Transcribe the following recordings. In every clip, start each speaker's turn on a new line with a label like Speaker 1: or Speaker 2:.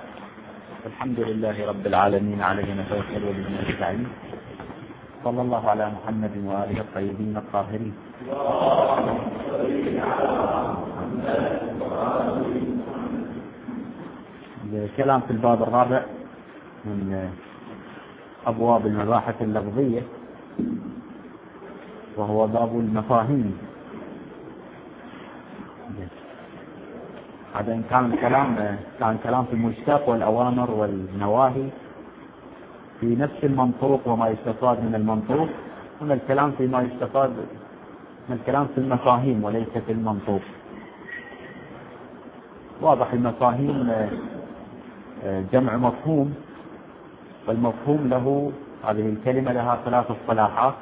Speaker 1: الحمد لله رب العالمين، عليه نتوكل وبه نستعين. صلى الله على محمد وآله الطيبين الطاهرين. الكلام في الباب الرابع من أبواب المباحث اللفظية، وهو باب المفاهيم. هذا إن كان كلام في المشتق والأوامر والنواهي في نفس المنطوق وما يستفاد من المنطوق. هنا الكلام فيما يستفاد من الكلام في المفاهيم وليس في المنطوق. واضح المفاهيم جمع مفهوم، والمفهوم له هذه الكلمة لها ثلاث اصطلاحات: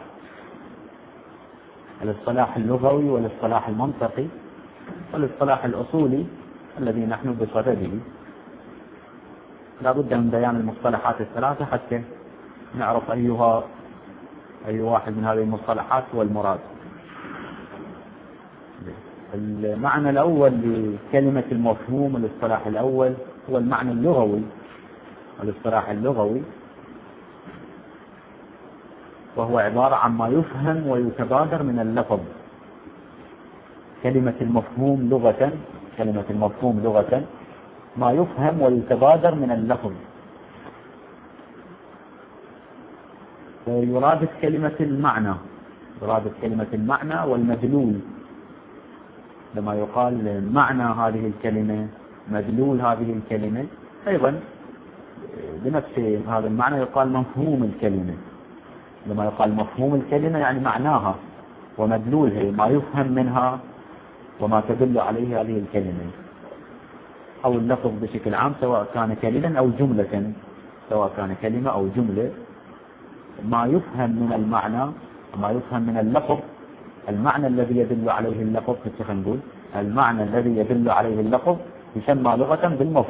Speaker 1: الاصطلاح اللغوي والاصطلاح المنطقي والاصطلاح الأصولي الذي نحن بصدده. لا بد من بيان المصطلحات الثلاثة حتى نعرف أي واحد من هذه المصطلحات هو المراد. المعنى الأول لكلمة المفهوم، الاصطلاح الأول، هو المعنى اللغوي. الاصطلاح اللغوي وهو عبارة عن ما يفهم ويتبادر من اللفظ. كلمة المفهوم لغة ما يفهم ويتبادر من اللفظ. يرادف كلمة المعنى والمدلول. لما يقال معنى هذه الكلمة، مدلول هذه الكلمة، أيضا بنفس هذا المعنى يقال مفهوم الكلمة. لما يقال مفهوم الكلمة يعني معناها ومدلولها، ما يفهم منها وما تدل عليه هذه الكلمة أو اللفظ بشكل عام، سواء كان كلمة أو جملة. ما يفهم من المعنى وما يفهم من اللفظ، المعنى الذي يدل عليه اللفظ، المعنى الذي يدل عليه اللفظ يسمى لغة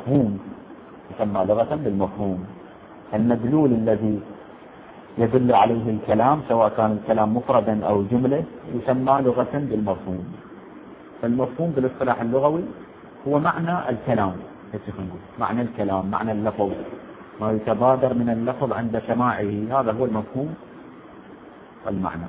Speaker 1: بالمفهوم. المدلول الذي يدل عليه الكلام، سواء كان الكلام مفردا أو جملة، يسمى لغة بالمفهوم. فالمفهوم بالاصطلاح اللغوي هو معنى الكلام، معنى اللفظ، ما يتبادر من اللفظ عند سماعه، هذا هو المفهوم والمعنى.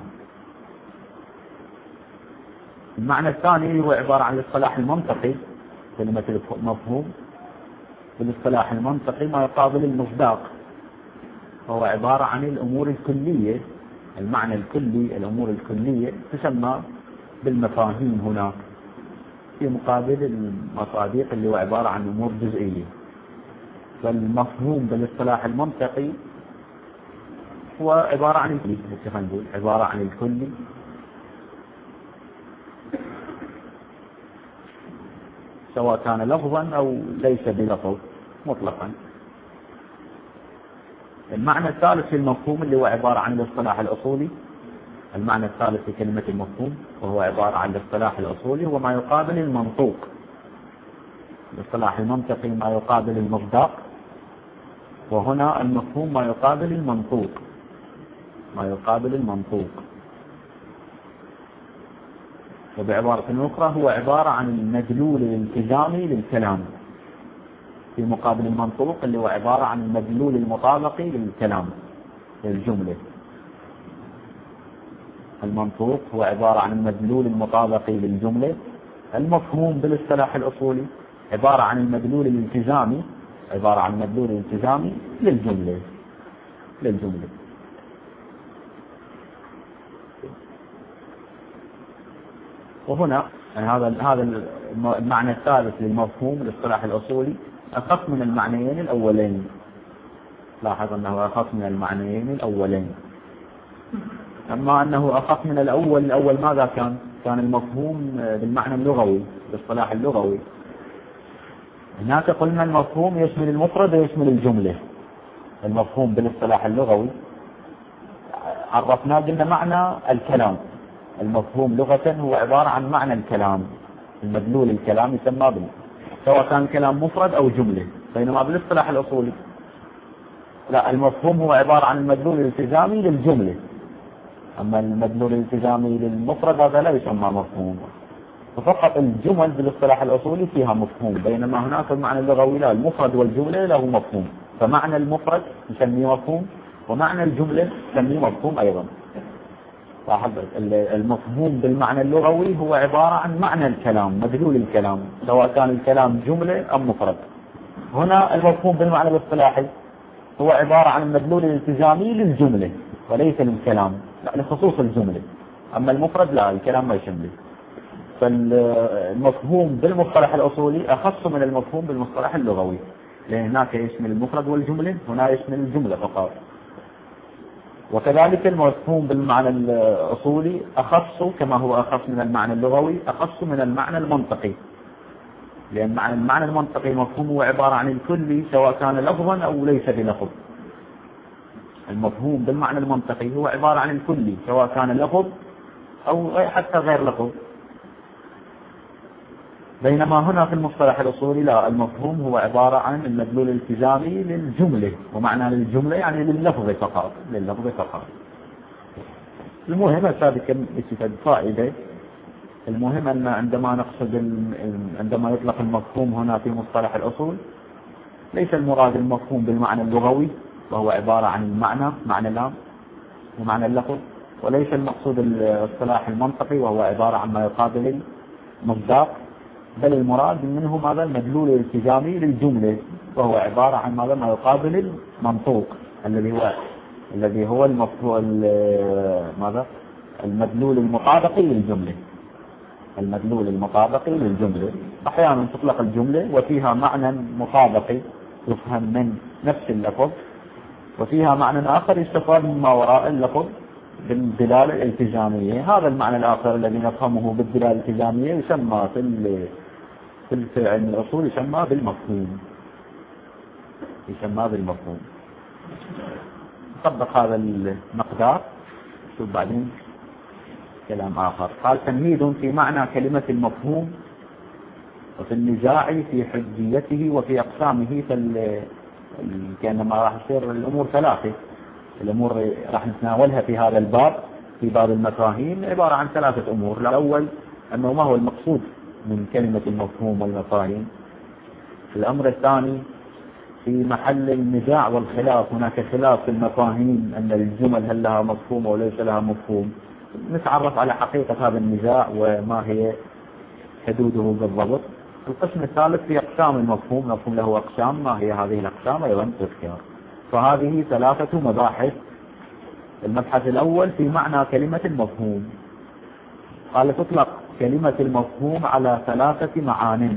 Speaker 1: المعنى الثاني هو عبارة عن الاصطلاح المنطقي. كلمة المفهوم بالاصطلاح المنطقي ما يقابل المصداق، هو عبارة عن الأمور الكلية. المعنى الكلي، الأمور الكلية تسمى بالمفاهيم هناك، في مقابل المصادق اللي هو عبارة عن أمور جزئية. فالمفهوم بالاصطلاح المنطقي هو عبارة عن الكلي، سواء كان لفظا أو ليس بلفظ مطلقا. المعنى الثالث في المفهوم اللي هو عبارة عن الاصطلاح الأصولي. المعنى الثالث في كلمة المفهوم وهو عبارة عن الاصطلاح الأصولي، هو ما يقابل المنطوق. الاصطلاح المنطقي ما يقابل المصداق، وهنا المفهوم ما يقابل المنطوق. وبعبارة أخرى هو عبارة عن المدلول الالتزامي للكلام، في مقابل المنطوق اللي هو عبارة عن المدلول المطابقي للكلام، للجملة. المنطوق هو عبارة عن المدلول المطابقي للجملة. المفهوم بالاصطلاح الأصولي عبارة عن المدلول الالتزامي للجملة. وهنا هذا المعنى الثالث للمفهوم الاصطلاح الأصولي أخف من المعنيين الأولين. لاحظ أنه أخف من المعنيين الأولين. أما أنه أخف من الأول ماذا كان المفهوم بالمعنى اللغوي، بالاصطلاح اللغوي. هناك قلنا المفهوم يشمل المفرد ويشمل الجملة. المفهوم بالاصطلاح اللغوي عرفناه قلنا معنى الكلام. المفهوم لغة هو عبارة عن معنى الكلام، المدلول الكلام يسمى به، سواء كان كلام مفرد أو جملة. بينما بالاصطلاح الأصولي لا، المفهوم هو عبارة عن المدلول الالتزامي للجملة، أما المدلول الالتزامي للمفرد هذا لا يسمى مفهوم. ففقط الجمل بالاصطلاح الأصولي فيها مفهوم، بينما هناك المعنى اللغوي لا، المفرد والجملة له مفهوم، فمعنى المفرد نسميه مفهوم ومعنى الجملة نسميه مفهوم أيضا. لاحظ المفهوم بالمعنى اللغوي هو عبارة عن معنى الكلام، مدلول الكلام، سواء كان الكلام جملة أم مفرد. هنا المفهوم بالمعنى الاصطلاحي هو عبارة عن المدلول الالتزامي للجملة وليس للكلام، لا لخصوص الجملة، أما المفرد لا، الكلام ما يشمله. فالمفهوم بالمصطلح الأصولي أخص من المفهوم بالمصطلح اللغوي، لأن هناك يشمل المفرد والجملة، هنا يشمل الجملة فقط. وكذلك المفهوم بالمعنى الأصولي أخص كما هو أخص من المعنى اللغوي، أخص من المعنى المنطقي، لأن المعنى المنطقي المفهوم هو عبارة عن الكلي سواء كان لفظا أو ليس بلفظ. المفهوم بالمعنى المنطقي هو عبارة عن الكلي سواء كان لفظ أو حتى غير لفظ، بينما هنا في المصطلح الأصولي لا، المفهوم هو عبارة عن المدلول الالتزامي للجملة، ومعنى للجملة يعني لللفظ فقط، لللفظ فقط. المهم سابقا فائدة، المهم أن عندما نقصد عندما يطلق المفهوم هنا في مصطلح الأصول ليس المراد المفهوم بالمعنى اللغوي وهو عبارة عن المعنى، معنى اللام ومعنى اللفظ، وليس المقصود الاصطلاح المنطقي وهو عبارة عن ما يقابل المصداق، بل المراد منه ماذا؟ المدلول الالتزامي للجملة، وهو عبارة عن ماذا؟ ما يقابل المنطوق الذي هو ماذا؟ المدلول المطابقي للجملة. المدلول المطابقي للجملة أحيانا تطلق الجملة وفيها معنى مطابقي يفهم من نفس اللفظ، وفيها معنى آخر يستفاد مما وراء اللفظ بالدلالة الالتزامية. هذا المعنى الآخر الذي نفهمه بالدلالة الالتزامية يسمى في علم الأصول يسمى بالمفهوم. طبق هذا المقدار. شوف بعدين كلام آخر، قال تمهيد في معنى كلمة المفهوم وفي النزاع في حجيته وفي أقسامه. كأنما راح يصير الأمور ثلاثة، الأمور راح نتناولها في هذا الباب، في باب المفاهيم عبارة عن ثلاثة أمور. الأول أنه ما هو المقصود من كلمة المفهوم والمفاهيم. الأمر الثاني في محل النزاع والخلاف، هناك خلاف في المفاهيم أن الجمل هل لها مفهوم أو ليس لها مفهوم، نتعرف على حقيقة هذا النزاع وما هي حدوده بالضبط. القسم الثالث في أقسام المفهوم، مفهوم له أقسام، ما هي هذه الأقسام أيضا تذكر. فهذه ثلاثة مباحث. المبحث الأول في معنى كلمة المفهوم، قال تطلق كلمة المفهوم على ثلاثة معان.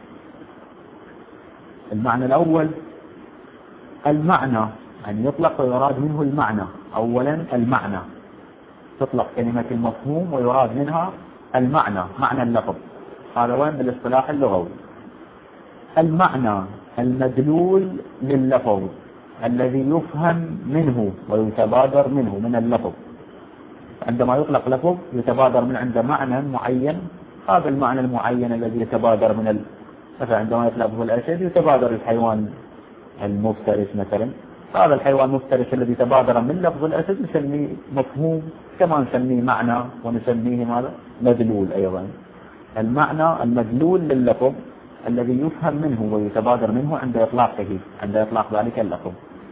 Speaker 1: المعنى الأول المعنى، أن يطلق ويراد منه المعنى. أولا المعنى، تطلق كلمة المفهوم ويراد منها المعنى، معنى اللفظ، هذا وين بالاصطلاح اللغوي. المعنى المدلول لللفظ الذي يفهم منه ويتبادر منه من اللفظ. عندما يطلق لفظ يتبادر من عنده معنى معين، هذا المعنى المعين الذي يتبادر من مثلا عندما يطلق الأسد يتبادر الحيوان المفترس مثلا، هذا الحيوان المفترس الذي تبادر من لفظ الأسد نسميه مفهوم، كما نسميه معنى ونسميه ماذا؟ مدلول أيضا. المعنى المدلول لللفظ الذي يفهم منه ويتبادر منه عند إطلاقه، عند إطلاق ذلك اللفظ،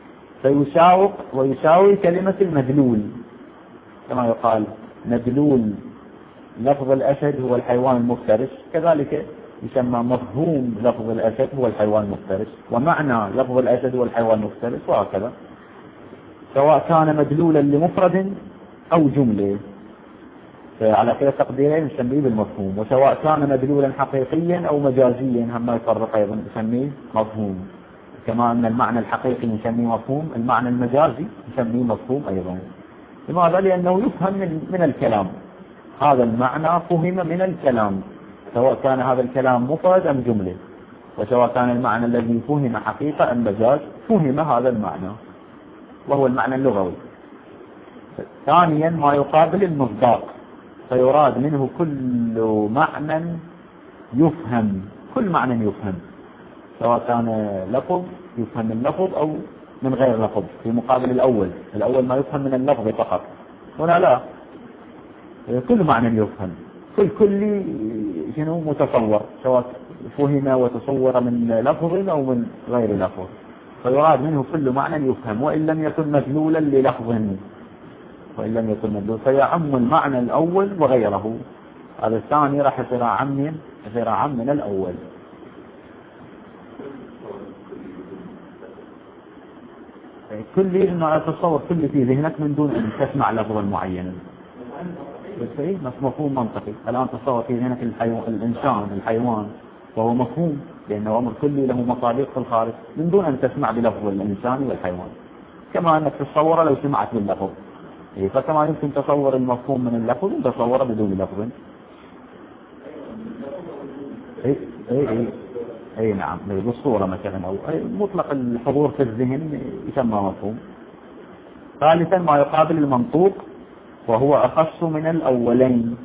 Speaker 1: ويساوي كلمة المدلول، كما يقال مدلول لفظ الأسد هو الحيوان المفترس، كذلك يسمى مفهوم لفظ الأسد هو الحيوان المفترس، ومعنى لفظ الأسد هو الحيوان المفترس، وهكذا، سواء كان مدلولا لمفرد أو جملة، على كلا تقديرين نسميه بالمفهوم. وسواء كان مدلولا حقيقيا أو مجازيا هم يفرق أيضا نسميه مفهوم، كما أن المعنى الحقيقي نسميه مفهوم، المعنى المجازي نسميه مفهوم أيضا. لماذا؟ لأنه يفهم من الكلام، هذا المعنى فهم من الكلام، سواء كان هذا الكلام مفرد أم جملة، وسواء كان المعنى الذي فهم حقيقة أم مجاز فهم هذا المعنى، وهو المعنى اللغوي. ثانيا ما يقابل المصداق، فيراد منه كل معنى يفهم، كل معنى يفهم، سواء كان لفظ يفهم من لفظ أو من غير لفظ، في مقابل الأول ما يفهم من اللفظ فقط، هنا لا، كل معنى يفهم، كل كلي شنو متصور، سواء فهم وتصور من لفظ أو من غير لفظ، فيراد منه كل معنى يفهم وإن لم يكن مدلولا للفظ، وإن لم يكن مدلول فيعم المعنى الأول وغيره. هذا الثاني راح يصير عام من الأول. كل إنه تصور كل في ذهنك من دون أن تسمع لفظا معينا، بس مفهوم منطقي. الآن تصور في ذهنك الإنسان الحيوان، وهو مفهوم لأنه أمر كلي له مصادق في الخارج من دون أن تسمع بلفظ الإنسان والحيوان، كما أنك تتصور لو سمعت باللفظ. فكما يمكن تصور المفهوم من اللفظ تصوره بدون لفظ. اي نعم، بالصورة مثلا، او مطلق الحضور في الذهن يسمى مفهوم. ثالثا ما يقابل المنطوق وهو أخص من الأولين.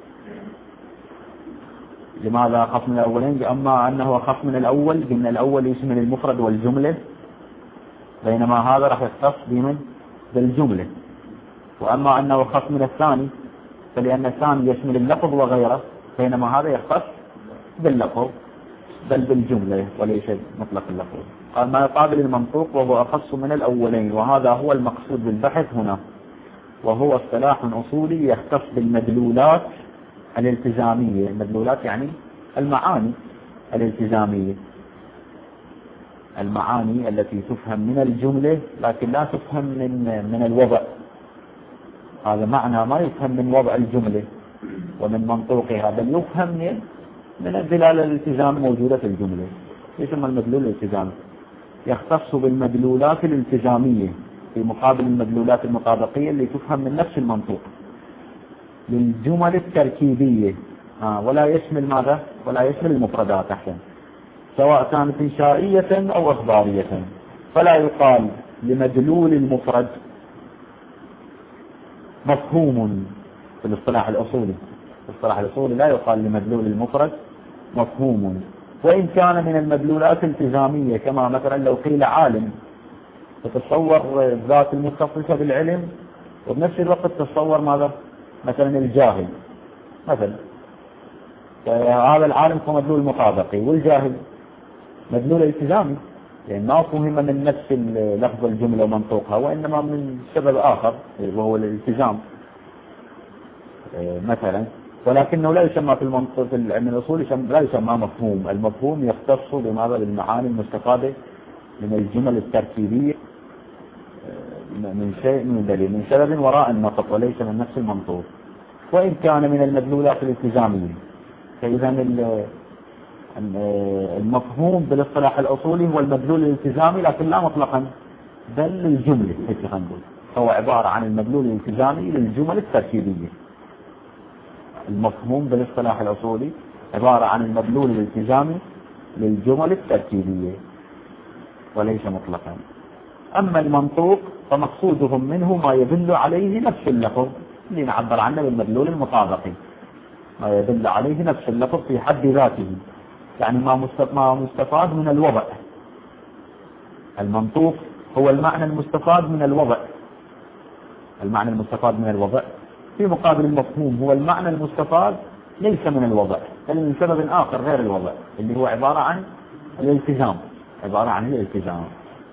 Speaker 1: لماذا أخص من الأولين؟ أما أنه أخص من الأول لأن الأول يشمل المفرد والجملة، بينما هذا راح يختص بالجملة. وأما أنه أخص من الثاني فلأن الثاني يشمل اللفظ وغيره، بينما هذا يختص باللفظ بل بالجملة وليس مطلق اللفظ. قال ما يقابل المنطوق وهو أخص من الأولين، وهذا هو المقصود بالبحث هنا، وهو اصطلاح أصولي يختص بالمدلولات الالتزامية. المدلولات يعني المعاني الالتزامية، المعاني التي تفهم من الجملة لكن لا تفهم من الوضع. هذا معنى ما يفهم من وضع الجملة ومن منطوقها، بل يفهم من الدلالة الالتزام موجودة في الجملة، يسمى المدلول الالتزامي. يختص بالمدلولات الالتزامية في مقابل المدلولات المطابقية اللي تفهم من نفس المنطوق، للجمل التركيبية. ولا يشمل ماذا؟ ولا يشمل المفردات أحسن، سواء كانت إنشائية أو إخبارية. فلا يقال لمدلول المفرد مفهوم في الاصطلاح الأصولي. في الاصطلاح الأصولي لا يقال لمدلول المفرد مفهوم، وإن كان من المدلولات الالتزامية، كما مثلا لو قيل عالم تتصور الذات المتصفة بالعلم، وبنفس الوقت تتصور ماذا؟ مثلا الجاهل مثلا، هذا العالم هو مدلول مطابقي، والجاهل مدلول التزامي، يعني ما فهم من نفس لفظ الجملة ومنطوقها، وإنما من سبب آخر وهو الالتزام مثلا. ولكنه لا يسمى في المنطق في العلم الأصولي لا يسمى مفهوم. المفهوم يختص بماذا؟ بالمعاني المستفادة من الجمل التركيبية من شيء من دليل من سبب وراء النطق وليس من نفس المنطوق، وإن كان من المدلولات الالتزامية. فإذا المفهوم بالاصطلاح الأصولي هو المدلول الالتزامي، لكن لا مطلقا بل للجملة، هيك نقول هو عبارة عن المدلول الالتزامي للجمل التركيبية. المفهوم بالاصطلاح الأصولي عبارة عن المدلول الالتزامي للجمل التركيبية وليس مطلقا. أما المنطوق فمقصودهم منه ما يدل عليه نفس اللفظ اللي نعبر عنه بالمدلول المطابقي، ما يدل عليه نفس اللفظ في حد ذاته، يعني ما مستفاد من الوضع. المنطوق هو المعنى المستفاد من الوضع، المعنى المستفاد من الوضع، في مقابل المفهوم هو المعنى المستفاد ليس من الوضع بل من سبب آخر غير الوضع، اللي هو عبارة عن الالتزام، عبارة عن الالتزام.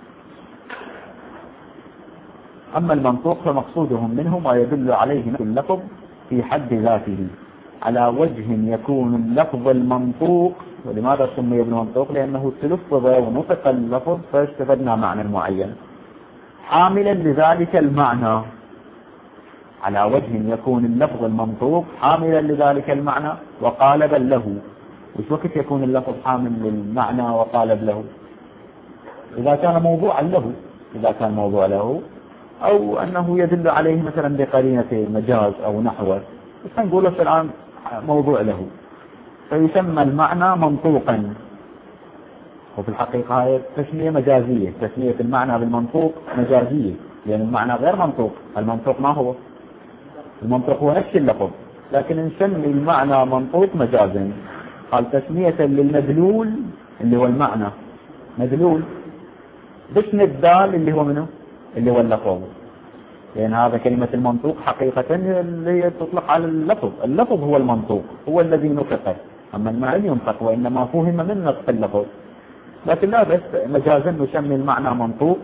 Speaker 1: أما المنطوق فمقصودهم منه ما يدل عليه نفس اللفظ في حد ذاته على وجه يكون اللفظ المنطوق. ولماذا سمي بالمنطوق؟ لأنه تلفظ ونطق اللفظ فاستفدنا معنى معين حاملا لذلك المعنى، على وجه يكون اللفظ المنطوق حاملا لذلك المعنى وقالبا له. وش وقت يكون اللفظ حامل للمعنى وقالب له؟ إذا كان موضوعا له، إذا كان موضوع له، أو أنه يدل عليه مثلا بقرينة مجاز أو نحوه، بس نقول في الآن موضوع له، فيسمى المعنى منطوقا. وفي الحقيقة هي تسمية مجازية، تسمية المعنى بالمنطوق مجازية، لأن المعنى غير منطوق. المنطوق ما هو؟ المنطوق هو نفس اللفظ، لكن نسمي المعنى منطوق مجازا. قال تسمية للمدلول اللي هو المعنى مدلول باسم الدال اللي هو منه؟ اللي هو اللفظ. لأن هذا كلمة المنطوق حقيقة اللي هي تطلق على اللفظ. اللفظ هو المنطوق، هو الذي نطقه، أما المعنى ينطق وإنما فهم من نطق اللفظ. لكن لا بس مجازا نسمي المعنى منطوق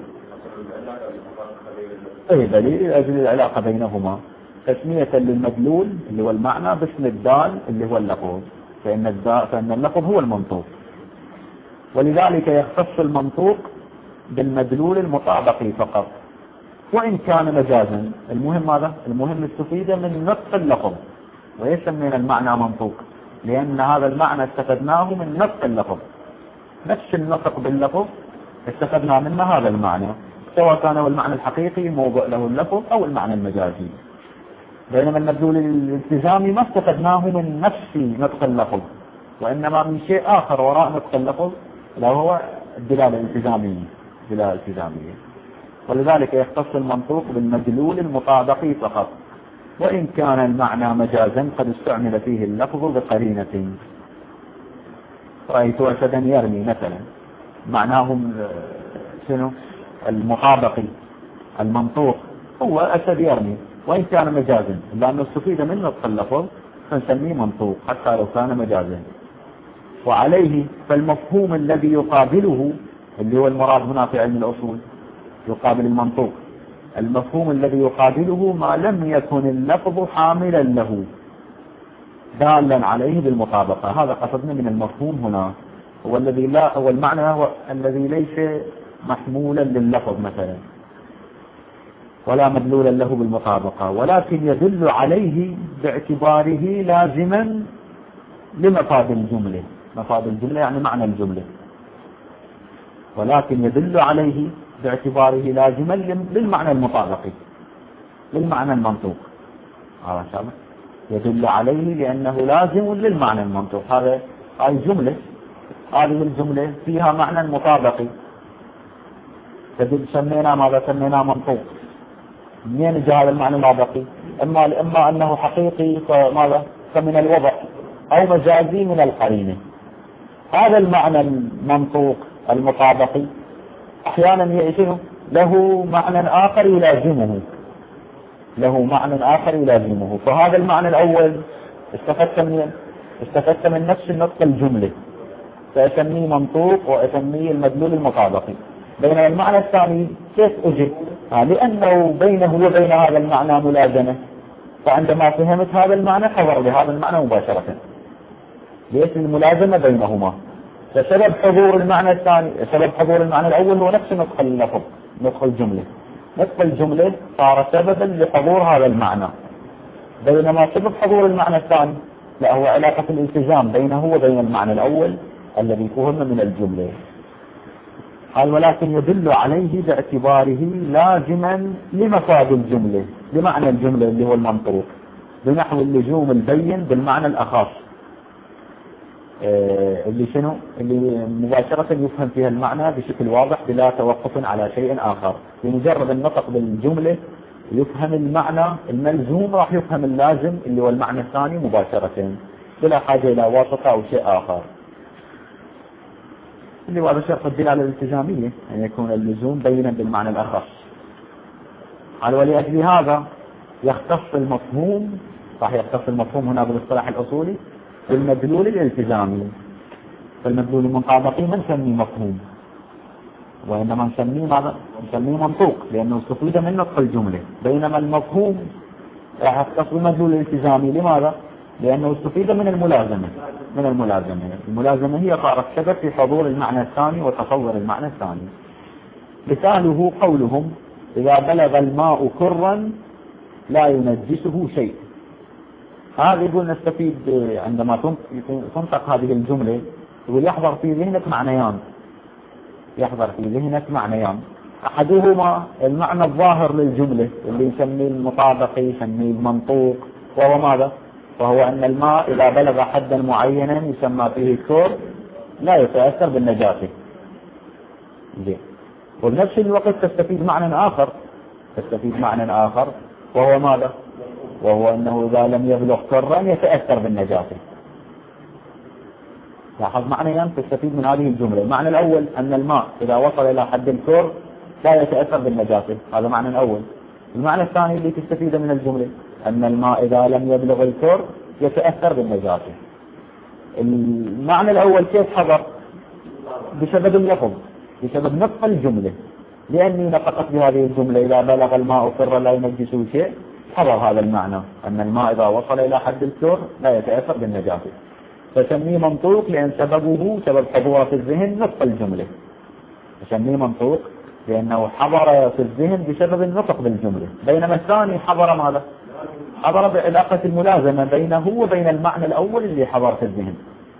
Speaker 1: بل لأجل العلاقة بينهما، تسمية للمدلول اللي هو المعنى باسم الدال اللي هو اللفظ، فإن اللفظ هو المنطوق. ولذلك يختص المنطوق بالمدلول المطابق فقط وإن كان مجازا. المهم ماذا؟ المهم استفيد من نطق اللفظ ويسمينا المعنى منطوق، لأن هذا المعنى استفدناه من نطق اللفظ، نفس النطق باللفظ استفدنا منه هذا المعنى، سواء كان هو المعنى الحقيقي موضع له اللفظ أو المعنى المجازي. بينما المدلول الالتزامي ما استفدناه من نفس نطق اللفظ، وإنما من شيء آخر وراء نطق اللفظ، لا هو الدلالة الالتزامية. ولذلك يختص المنطوق بالمدلول المطابق فقط، وإن كان المعنى مجازا قد استعمل فيه اللفظ بقرينة. رأيت أسدا يرمي مثلا، معناهم شنو؟ المطابقي المنطوق هو أسد يرمي، وإن كان مجازا، لأنه استفيد من نطق اللفظ فنسميه منطوق حتى لو كان مجازا. وعليه فالمفهوم الذي يقابله اللي هو المراد هنا في علم الأصول يقابل المنطوق، المفهوم الذي يقابله ما لم يكن اللفظ حاملا له دالا عليه بالمطابقة. هذا قصدنا من المفهوم هنا، هو الذي لا هو المعنى هو الذي ليس محمولا لللفظ مثلا ولا مدلولا له بالمطابقة، ولكن يدل عليه باعتباره لازما لمفاد الجملة. مفاد الجملة يعني معنى الجملة، ولكن يدل عليه باعتباره لازما للمعنى المطابقي للمعنى المنطوق. هذا شابه يدل عليه لأنه لازم للمعنى المنطوق. هذه الجملة، هذه الجملة فيها معنى مطابقي، سمينا ماذا؟ سمينا منطوق. منين جاء هذا المعنى المطابقي؟ إما أنه حقيقي فماذا؟ فمن الوضع، أو مجازي من القرينة. هذا المعنى المنطوق المطابقي أحيانا يأتي له معنى آخر يلازمه، فهذا المعنى الأول استفدت من نفس النطق الجملة فأسميه منطوق وأسميه المدلول المطابقي. بينما المعنى الثاني كيف أجد؟ لأنه بينه وبين هذا المعنى ملازمة، فعندما فهمت هذا المعنى حضر بهذا المعنى مباشرة، ليس الملازمة بينهما. فسبب حضور المعنى الثاني، سبب حضور المعنى الأول هو نفس نطق اللفظ، نطق الجملة صار سببا لحضور هذا المعنى. بينما سبب حضور المعنى الثاني لا هو علاقة الالتزام بينه وبين المعنى الأول الذي فهم من الجملة. قال ولكن يدل عليه باعتباره لازما لمفاد الجملة، لمعنى الجملة اللي هو المنطوق، بنحو اللزوم البين بالمعنى الأخص اللي شنو؟ اللي مباشرة يفهم فيها المعنى بشكل واضح بلا توقف على شيء آخر. بمجرد النطق بالجملة يفهم المعنى الملزوم، راح يفهم اللازم اللي هو المعنى الثاني مباشرة بلا حاجة إلى واسطة أو شيء آخر، اللي هو هذا شرط الدلالة الالتزامية، أن يكون اللزوم بينا بالمعنى الأخص. قال ولأجل هذا يختص المفهوم، راح يختص المفهوم هنا بالاصطلاح الأصولي بالمدلول الالتزامي. فالمدلول المطابقي ما نسميه مفهوم، وإنما نسميه ماذا؟ نسميه منطوق لأنه استفيد من نطق الجملة. بينما المفهوم راح يختص بالمدلول الالتزامي. لماذا؟ لأنه استفيد من الملازمة. الملازمة هي صارت سبب في حضور المعنى الثاني وتصور المعنى الثاني. مثاله قولهم إذا بلغ الماء كرا لا ينجسه شيء. هذا يقول نستفيد عندما تنطق هذه الجملة، يقول يحضر في ذهنك معنيان، أحدهما المعنى الظاهر للجملة اللي يسميه المطابقي يسميه المنطوق، وهو ماذا؟ وهو أن الماء إذا بلغ حدا معينا يسمى فيه كر لا يتأثر بالنجاسة. وبنفس الوقت تستفيد معنى آخر وهو ماذا؟ وهو أنه إذا لم يبلغ كرا يتأثر بالنجاسة. لاحظ معنيان تستفيد من هذه الجملة. المعنى الأول أن الماء إذا وصل إلى حد الكر لا يتأثر بالنجاسة، هذا معنى الأول. المعنى الثاني اللي تستفيد من الجملة أن الماء إذا لم يبلغ الكر يتأثر بالنجاسة. المعنى الأول كيف حضر؟ بسبب اللفظ، بسبب نطق الجملة، لأني نطقت بهذه الجملة إذا بلغ الماء كرا لا ينجسه شيء، حضر هذا المعنى أن الماء إذا وصل إلى حد الكر لا يتأثر بالنجاسة، فسميه منطوق لأن سببه سبب حضوره في الذهن نطق الجملة. فسميه منطوق لأنه حضر في الذهن بسبب النطق بالجملة. بينما الثاني حضر ماذا؟ حضر بعلاقة الملازمة بينه وبين المعنى الأول اللي حضر في الذهن.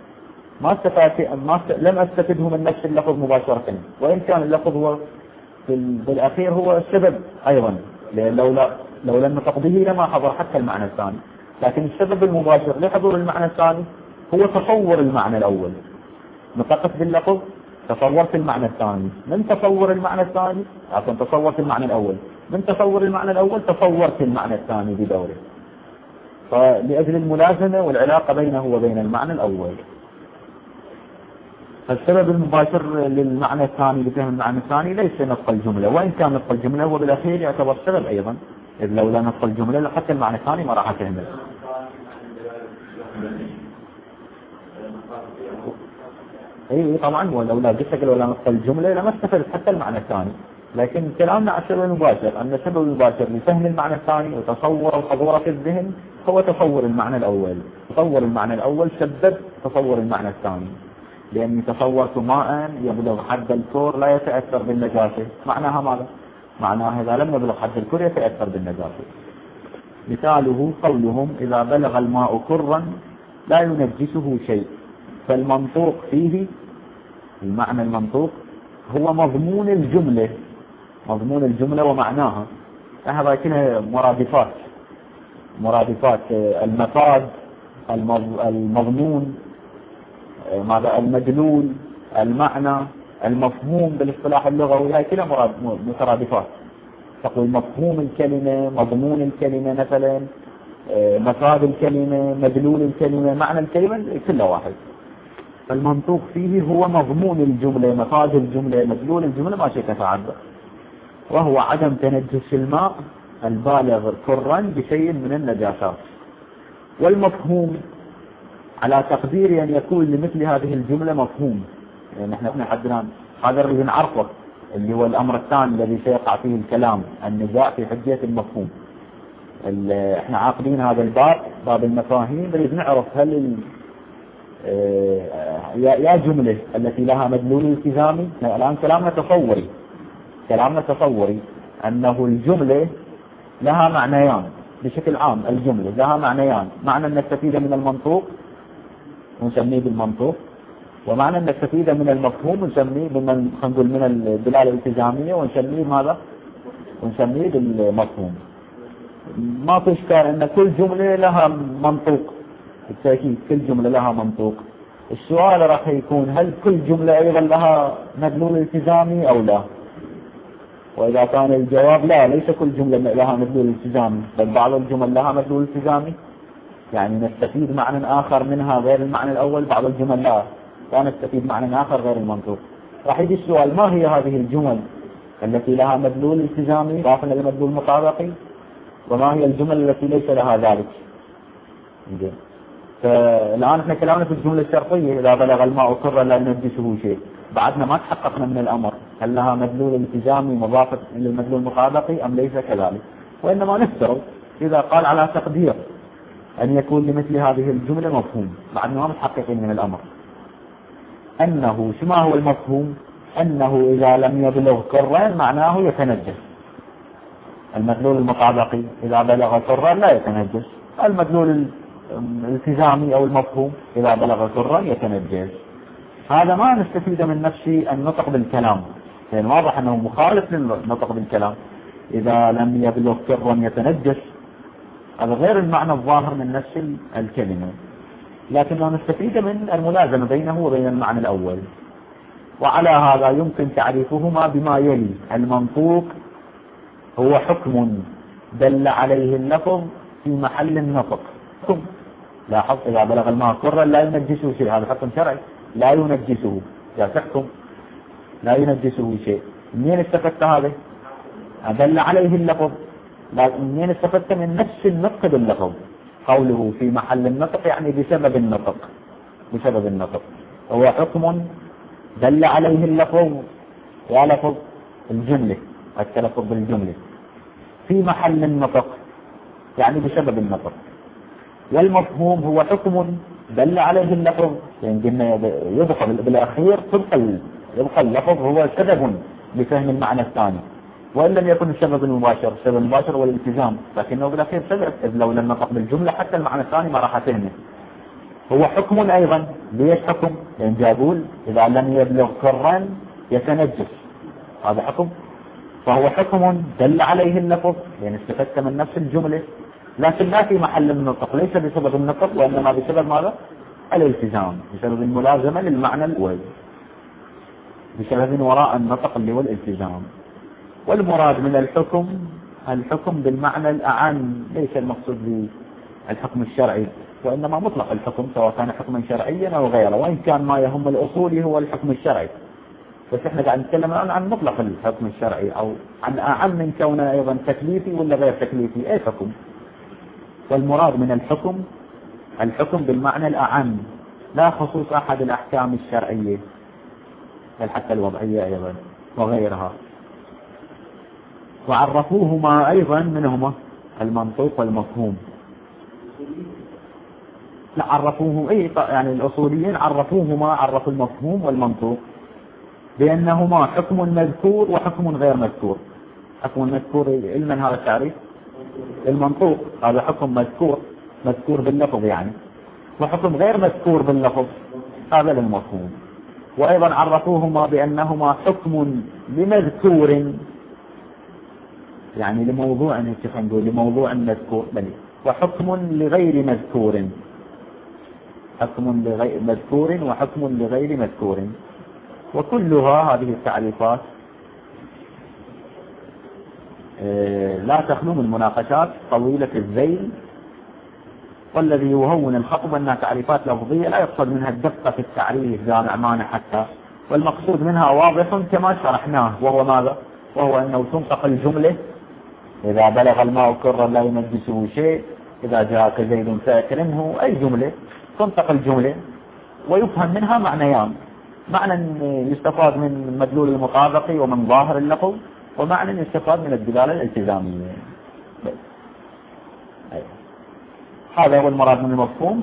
Speaker 1: لم أستفده من نفس اللفظ مباشرة، وإن كان اللفظ هو بالأخير هو السبب أيضا، لأن لولا النطق به لما حضر حتى المعنى الثاني. لكن السبب المباشر لحضور المعنى الثاني هو تصور المعنى الأول. نطقت باللفظ تصورت المعنى الثاني، من تصور المعنى الثاني عشان تصورت المعنى الأول، من تصور المعنى الأول تصورت المعنى الثاني بدوره. فلأجل الملازمة والعلاقة بينه وبين المعنى الأول. فالسبب المباشر للمعنى الثاني لفهم المعنى الثاني ليس نطق الجملة، وإن كان نطق الجملة هو بالأخير يعتبر سبب أيضا، إذ لولا نطق الجملة حتى المعنى الثاني ما راح تهمل. اي طبعا، ولولا قلت لولا نطق الجملة لما استفدت حتى المعنى الثاني. لكن كلامنا عن السبب المباشر، أن السبب المباشر لفهم المعنى الثاني وتصور وحضوره في الذهن هو تصور المعنى الأول. تصور المعنى الأول سبب تصور المعنى الثاني، لأني تصورت ماء يبلغ حد الكور لا يتأثر بالنجاسة. معناها ماذا؟ معناها إذا لم يبلغ حد الكور يتأثر بالنجاسة. مثاله قولهم إذا بلغ الماء كرا لا ينجسه شيء. فالمنطوق فيه، المعنى المنطوق هو مضمون الجملة، مضمون الجملة ومعناها. هذا كلها مرادفات المفاد، المضمون، ماذا المدلول، المعنى، المفهوم بالاصطلاح اللغوي، هاي كلها مترادفات. تقول مفهوم الكلمة، مضمون الكلمة مثلا، مفاد الكلمة، مدلول الكلمة، معنى الكلمة، كله واحد. فالمنطوق فيه هو مضمون الجملة، مفاد الجملة، مدلول الجملة، ما شيء تتعدى، وهو عدم تنجس الماء البالغ كرا بشيء من النجاسات. والمفهوم على تقدير أن يكون لمثل هذه الجملة مفهوم، يعني نحن حدنا هذا اللي نعرفه اللي هو الأمر الثاني الذي سيقع فيه الكلام، النزاع في حجية المفهوم. احنا عاقدين هذا الباب، باب المفاهيم، نريد نعرف هل يا جملة التي لها مدلول التزامي. الآن كلامنا تصوري أنه الجملة لها معنيان بشكل عام. الجملة لها معنيان، معنى أن نستفيد من المنطوق ونسميه بالمنطوق، ومعنى أن نستفيد من المفهوم ونسميه نقول من الدلالة الالتزامية ونسميه ماذا؟ ونسميه بالمفهوم. ما في إشكال أن كل جملة لها منطوق، بالتأكيد كل جملة لها منطوق. السؤال راح يكون هل كل جملة أيضا لها مدلول التزامي أو لا؟ وإذا كان الجواب لا، ليس كل جملة لها مدلول التزامي، بل بعض الجمل لها مدلول التزامي، يعني نستفيد معنى آخر منها غير المعنى الأول، بعض الجمل لا نستفيد معنى آخر غير المنطوق. راح يجي السؤال ما هي هذه الجمل التي لها مدلول التزامي إضافة إلى مدلول مطابقي، وما هي الجمل التي ليس لها ذلك؟ فالآن احنا كلامنا في الجملة الشرطية إذا بلغ الماء كرا لا ينجسه شيء، بعدنا ما تحققنا من الأمر هل لها مدلول التزامي مضافة إلى المدلول المطابقي أم ليس كذلك. وإنما نفترض إذا قال على تقدير أن يكون لمثل هذه الجملة مفهوم، بعدنا ما متحققين من الأمر أنه ما هو المفهوم؟ أنه إذا لم يبلغ كرا معناه يتنجس. المدلول المطابقي إذا بلغ كرا لا يتنجس، المدلول الالتزامي أو المفهوم إذا بلغ كرا يتنجس. هذا ما نستفيد من نفس النطق بالكلام، لأن واضح أنه مخالف للنطق بالكلام. إذا لم يبلغ كرا يتنجس هذا غير المعنى الظاهر من نفس الكلمة، لكننا نستفيد من الملازمة بينه وبين المعنى الأول. وعلى هذا يمكن تعريفهما بما يلي: المنطوق هو حكم دل عليه اللفظ في محل النطق. لاحظ إذا بلغ الماء كرا لا ينجسه شيء، هذا حكم شرعي لا ينجسه، إذا تحكم لا ينجسه شيء، منين استفدت هذا؟ دل عليه اللفظ، لكن استفدت من نفس النطق باللفظ. قوله في محل النطق يعني بسبب النطق، بسبب النطق. هو حكم دل عليه اللفظ ولفظ الجملة، التلفظ بالجملة في محل النطق يعني بسبب النطق. والمفهوم هو حكم دل عليه اللفظ، يعني قلنا يبقى بالأخير يبقى اللفظ هو سبب لفهم المعنى الثاني، وإن لم يكن السبب المباشر. السبب المباشر هو الالتزام، لكنه بالأخير سبب، إذ لو لم نطق بالجملة حتى المعنى الثاني ما راح أفهمه. هو حكم أيضا. ليش حكم؟ لأن يقول إذا لم يبلغ كرا يتنجس، هذا حكم. فهو حكم دل عليه اللفظ لأن استفدت من نفس الجملة، لكن لا في محل النطق، ليس بسبب النطق وإنما بسبب ماذا؟ الالتزام، بسبب الملازمة للمعنى الأول، بسبب وراء النطق اللي هو الالتزام. والمراد من الحكم بالمعنى الأعم، ليس المقصود بالحكم الشرعي، وإنما مطلق الحكم سواء كان حكما شرعيا أو غيره، وإن كان ما يهم الأصول هو الحكم الشرعي، بس احنا قاعد نتكلم الآن عن مطلق الحكم الشرعي أو عن أعم من كونه أيضا تكليفي ولا غير تكليفي، أي حكم. والمراد من الحكم بالمعنى الأعم، لا خصوص أحد الأحكام الشرعية بل حتى الوضعية أيضا وغيرها. وعرفوهما أيضا منهما المنطوق والمفهوم. لا عرفوه يعني الأصوليين عرفوا المفهوم والمنطوق بأنهما حكم مذكور وحكم غير مذكور. حكم مذكور علما هذا التعريف، المنطوق هذا حكم مذكور باللفظ يعني، وحكم غير مذكور باللفظ هذا للمفهوم. وأيضا عرفوهما بأنهما حكم لمذكور، يعني لموضوع نقول لموضوع مذكور، وحكم لغير مذكور، حكم لغير مذكور وحكم لغير مذكور. وكلها هذه التعريفات لا تخلو من مناقشات طويلة الذيل، والذي يهون الخطب أنها تعريفات لفظية لا يقصد منها الدقة في التعريف جامع مانع حتى، والمقصود منها واضح كما شرحناه، وهو ماذا؟ وهو أنه تنطق الجملة إذا بلغ الماء كرا لا ينجسه شيء، إذا جاءك زيد فأكرمه، أي جملة تنطق الجملة ويفهم منها معنيان، معنى يستفاد من مدلول المطابقي ومن ظاهر اللفظ، ومعنى يستفاد من الدلالة الالتزامية. هذا هو المراد من المفهوم.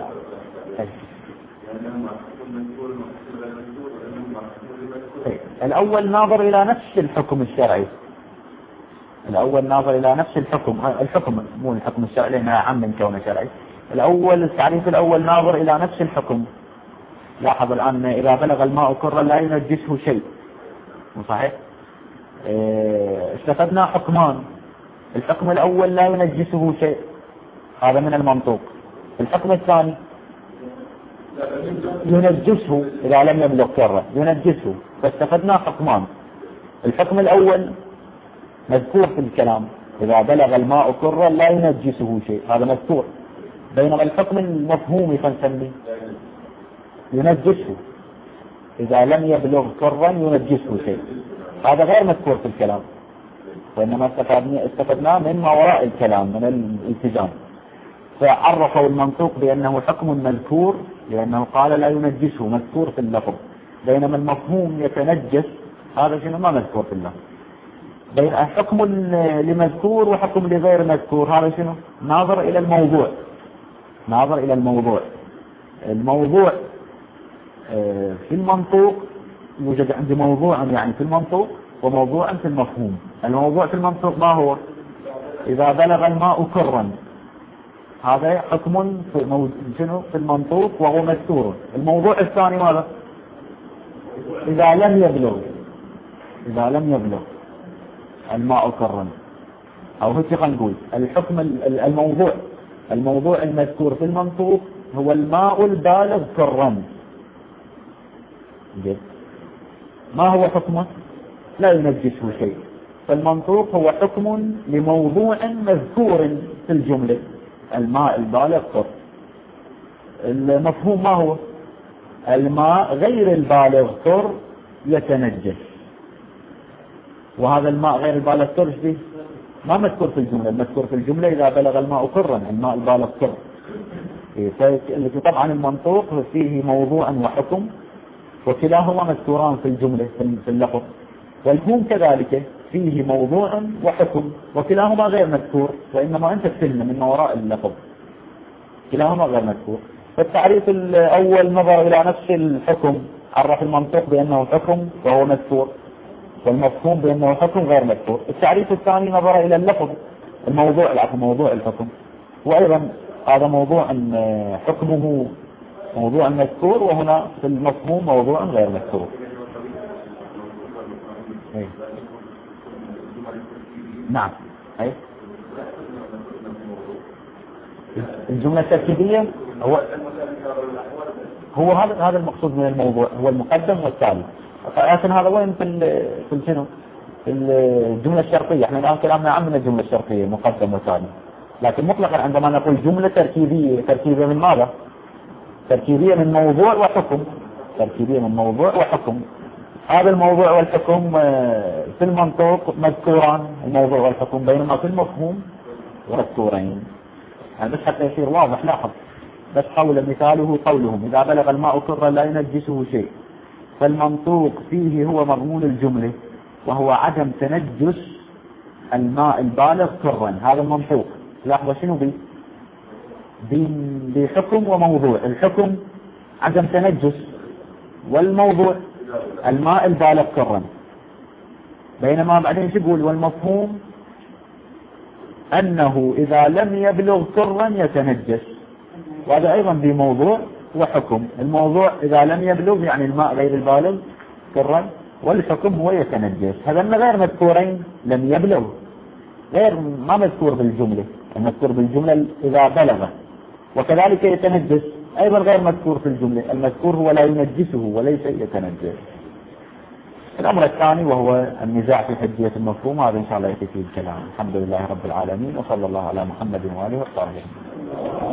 Speaker 1: الأول ناظر إلى نفس الحكم الشرعي، الأول ناظر إلى نفس الحكم مو الحكم الشرعي لأنه أعم من كونه شرعي. الأول التعريف الأول ناظر إلى نفس الحكم. لاحظ الآن إذا بلغ الماء كرا لا ينجسه شيء، صحيح؟ استفدنا حكمان. الحكم الأول لا ينجسه شيء، هذا من المنطوق. الحكم الثاني ينجسه إذا لم يبلغ كرا، ينجسه. فاستفدنا حكمان. الحكم الأول مذكور في الكلام، إذا بلغ الماء كرا لا ينجسه شيء، هذا مذكور. بينما الحكم المفهومي فنسميه ينجسه، إذا لم يبلغ كرا ينجسه شيء، هذا غير مذكور في الكلام، وإنما استفدناه من ما وراء الكلام من الالتزام. فعرفوا المنطوق بأنه حكم مذكور لأنه قال لا ينجسه، مذكور في اللفظ. بينما المفهوم يتنجس، هذا شنو ما مذكور في اللفظ. بين حكم لمذكور وحكم لغير مذكور، هذا شنو؟ ناظر إلى الموضوع، ناظر إلى الموضوع. الموضوع في المنطوق يوجد عندي موضوع يعني في المنطوق وموضوع في المفهوم. الموضوع في المنطوق ما هو؟ إذا بلغ الماء كرا، هذا حكم في المنطوق وهو مذكور. الموضوع الثاني ماذا؟ إذا لم يبلغ الماء كرا، أو هيك خلينا نقول الحكم الموضوع المذكور في المنطوق هو الماء البالغ كرا. ما هو حكمه؟ لا ينجسه شيء. فالمنطوق هو حكم لموضوع مذكور في الجملة، الماء البالغ كر. المفهوم ما هو؟ الماء غير البالغ كر يتنجس. وهذا الماء غير البالغ كر ما مذكور في الجملة. المذكور في الجملة إذا بلغ الماء قرا، الماء البالغ قر. طبعا المنطوق فيه موضوع وحكم، وكلاهما مذكوران في الجملة في اللفظ. والمفهوم كذلك فيه موضوع وحكم، وكلاهما غير مذكور، وإنما أنت تفهم من وراء اللفظ. كلاهما غير مذكور. فالتعريف الأول نظر إلى نفس الحكم، عرف المنطوق بأنه حكم وهو مذكور، والمفهوم بأنه حكم غير مذكور. التعريف الثاني نظر إلى اللفظ، موضوع الحكم، وأيضا هذا موضوع حكمه موضوع مذكور، وهنا في المفهوم موضوع غير مذكور. نعم. الجملة التركيبية هو هذا المقصود من الموضوع، هو المقدم والتالي. لكن هذا وين في شنو؟ في الجملة الشرطية. احنا الآن كلامنا عن الجملة الشرطية مقدم وتالي، لكن مطلقا عندما نقول جملة تركيبية من ماذا؟ تركيبية من موضوع وحكم. تركيبية من موضوع وحكم. هذا الموضوع والحكم في المنطوق مذكوران، الموضوع والحكم، بينما في المفهوم مذكورين. يعني بس حتى يصير واضح. لاحظ بس قول مثاله قولهم إذا بلغ الماء قرا لا ينجسه شيء، فالمنطوق فيه هو مضمون الجملة، وهو عدم تنجس الماء البالغ قرا. هذا المنطوق. لاحظ شنو بحكم وموضوع. الحكم عدم تنجس، والموضوع الماء البالغ قرا. بينما بعدين يقول والمفهوم أنه إذا لم يبلغ قرا يتنجس، وهذا أيضا بموضوع وحكم. الموضوع إذا لم يبلغ يعني الماء غير البالغ قرا، والحكم هو يتنجس. هذا غير مذكورين. لم يبلغ غير ما مذكور بالجملة، المذكور بالجملة إذا بلغ، وكذلك يتنجس أيضا غير مذكور في الجملة. المذكور هو لا ينجسه وليس يتنجس. الأمر الثاني وهو النزاع في حجية المفهوم، هذا إن شاء الله يأتي فيه الكلام. الحمد لله رب العالمين، وصلى الله على محمد وآله وصحبه.